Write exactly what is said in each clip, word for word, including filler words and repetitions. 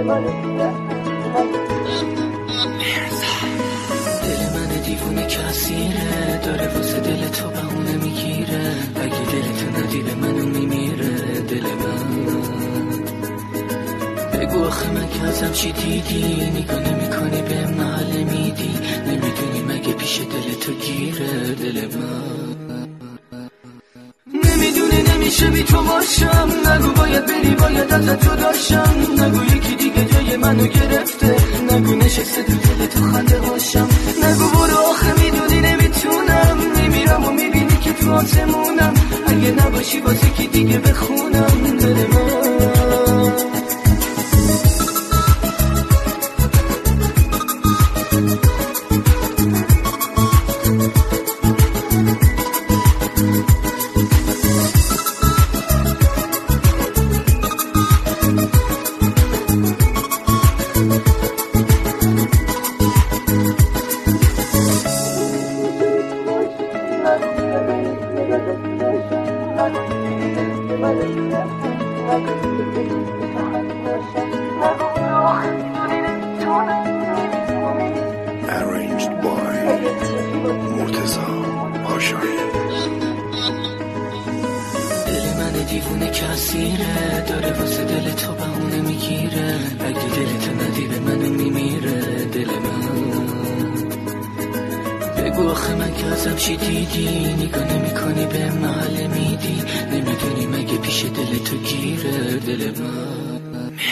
من دیوونه کسیره داره واسه دل تو بهونه میگیره اگه دلتو ندی به منو میمیره دل من بگو آخه من که ازم چی دیدی نگاه نمی کنی به محل میدی نمیدونی مگه پیش دل تو گیره دل من نمیدونه نمیشه بی تو باشم نگو باید بری باید ازت جداشم نگو یکی دیگه جای منو گرفته نگو نشسته تو دل تو خنده هاشم نگو برو آخه میدونی نمیتونم میمیرم و میبینی که تو آسمونم اگه نباشی واسه کی دیگه بخونم دل من Arranged by مرتضی پاشایی. دل من دیوونه کسیره داره واسه دل تو بهونه میگیره اگه دلتو ندی به منو میمیره دل من بگو آخه من که ازم چی دیدی نگاه نمی کنی به محل میدی نمیدونی مگه پیش دل تو گیره دل من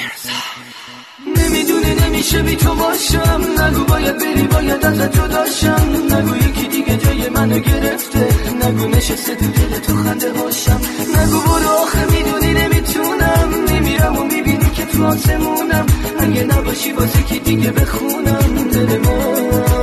نمیدونه نمیشه بی تو باشم نگو باید بری باید ازت جداشم نگو یکی دیگه جای منو گرفته نگو نشسته تو دل تو خنده هاشم نگو برو آخه میدونی نمیتونم میمیرم و میبینی که تو آسمونم اگه نباشی واسه کی دیگه بخونم دل من